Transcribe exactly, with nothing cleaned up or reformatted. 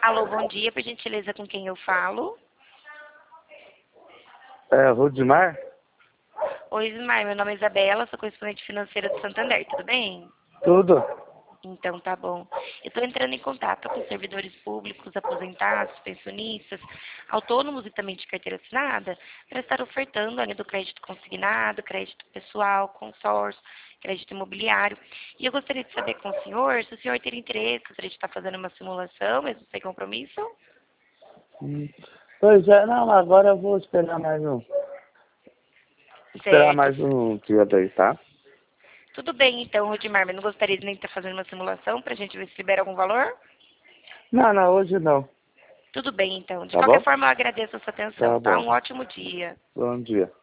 Alô, bom dia, por gentileza, com quem eu falo? É, Rudimar? Oi, Ismar, meu nome é Isabela, sou correspondente financeira do Santander, tudo bem? Tudo. Então, tá bom. Eu estou entrando em contato com servidores públicos, aposentados, pensionistas, autônomos e também de carteira assinada, para estar ofertando além do crédito consignado, crédito pessoal, consórcio, crédito imobiliário. E eu gostaria de saber com o senhor se o senhor teria interesse, gostaria de estar fazendo uma simulação, mesmo sem compromisso? Hum. Pois é, não, agora eu vou esperar mais um. Esperar Certo. mais um dia daí, tá? Tudo bem, então, Rodimar, mas não gostaria de nem estar fazendo uma simulação para a gente ver se libera algum valor? Não, não, hoje não. Tudo bem, então. De Tá qualquer bom? forma, eu agradeço a sua atenção, Tá tá? bom. Um ótimo dia. Bom dia.